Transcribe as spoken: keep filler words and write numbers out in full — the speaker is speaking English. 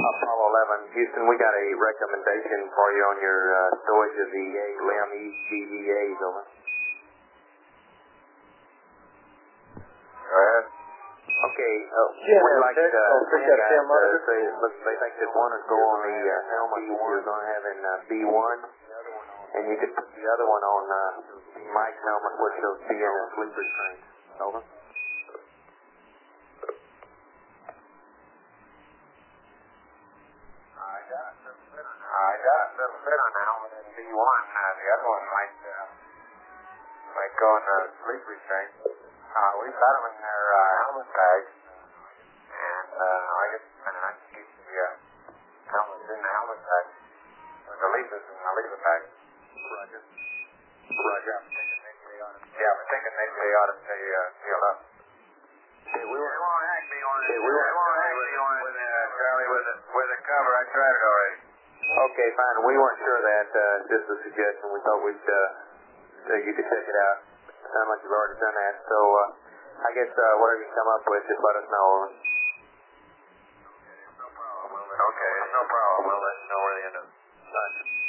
Apollo eleven, Houston, we got a recommendation for you on your uh, storage of the L M E G E As, over. Go ahead. Okay, uh, yeah, we'd like to uh, guys, uh, say, look, they think that one would go on the uh, helmet you're going to have in uh, B one, and you could put the other one on uh, Mike's helmet, which will be in a sleeper train. Over. I got a little bit on, I got a little bit on the helmet in B one. Uh, the other one might, uh, might go in the sleeper train. Uh, we've got them in their uh, helmet bags, and uh, I guess kind of have to keep the uh, helmets in the helmet bag, or the leaflets in the leaflet bag. Roger. Roger. Yeah, I'm thinking maybe they ought to stay uh, sealed up. Hey, we won't hack me on it. Hey, we won't hack me on it, with, uh, Charlie, with the, with the cover. I tried it already. Okay, fine. We weren't sure of that. Uh, just a suggestion. We thought we'd, uh, that you could check it out. Sounds like you've already done that. So, uh, I guess, uh, whatever you come up with, just let us know. Okay, no problem. We'll let you know where they end up. Bye.